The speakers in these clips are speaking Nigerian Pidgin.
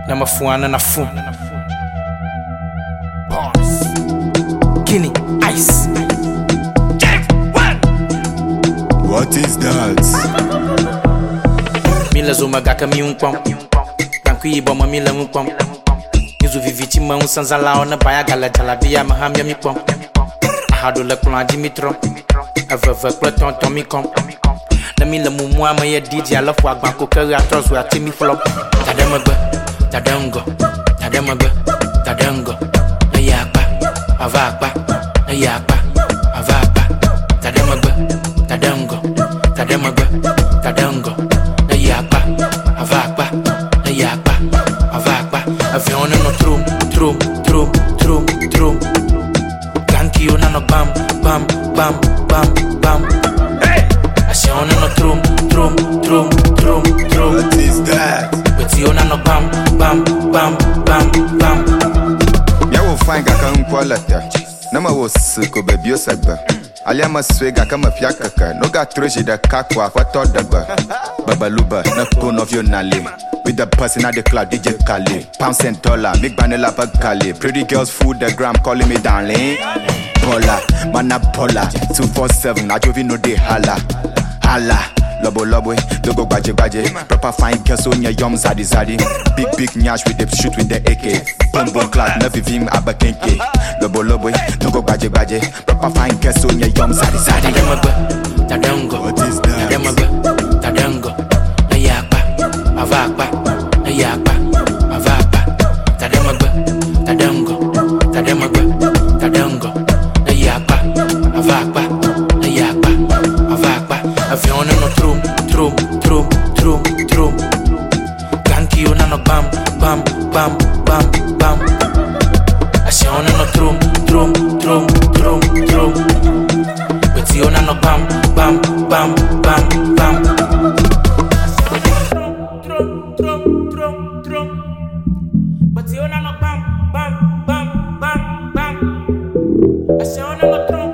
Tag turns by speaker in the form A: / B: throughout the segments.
A: Nama fuana na fu. Bars. Guinea ice.
B: What is that?
A: Mila zoma gaka mi unkwam. Kankui boma mila unkwam. Izu viviti ma unsanzala ona baya gala jalabia mahamia mi kwam. Ahado le plan Dimitro. Aveve kple tonton mi kom. Na mila mumwa ma ye DJ ala fwa gban ko kere atros we atimi flop. Tademagbe, tadengo, tademagbe, tadengo. Na yakpa, avakpa, na yakpa, avakpa. Tademagbe, tadengo, tademagbe, tadengo. Na yakpa, avakpa, na yakpa, avakpa. Avion no trum. Ganki yo na no bam, bam, bam, bam, bam. Asion no trum.
B: What is that?
A: But you no bam, bam, bam, bam, bam.
B: Ya wo fine kaka nkwalata. Na ma wo siko baby osagba. Aliama swega kama fiakaka. No ga troji da kakwa kwa todaba. Babaluba na phone of your nale. With the person at the club, DJ Kali. Pounds and dollar, make vanilla bag Kali. Pretty girls food the gram, calling me darling. Pola, mana pola. 247, I jovi no de hala. Lobo, dogo baje. Proper fine girls on your yum zadi. Big nyash with the shoot with the AK. Bomb clad, never vim abakenke. Lobo, dogo baje. Proper fine girls on your yum zadi.
A: Tadengo.
B: What is that?
A: Tadengo. Na yakpa, avakpa. Na yakpa, avakpa. Tadengo. Na yakpa, avakpa. Na yakpa, avakpa. Avion no trum. Ganki yo na no bam, bam, bam, bam, bam. Asion no trum. But you na no bam, bam, bam, bam, bam. Trum. But you na no bam, bam, bam, bam, bam. Asion no trum.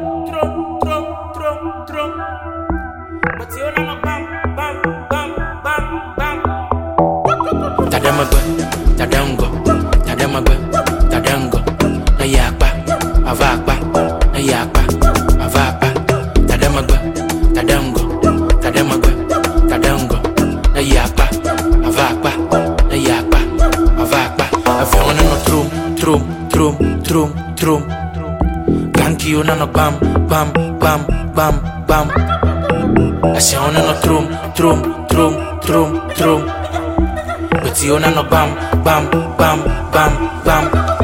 A: But you na no bam, bam, bam, bam, bam. Tademagbe, tadengo. Na yakpa, avakpa. Na yakpa, avakpa. Tademagbe, tadengo. Na yakpa, avakpa. Na yakpa, avakpa. Avion no trum. Ganki yo na no bam, bam, bam, bam, bam. Asion no trum. But you na no bam, bam, bam, bam, bam.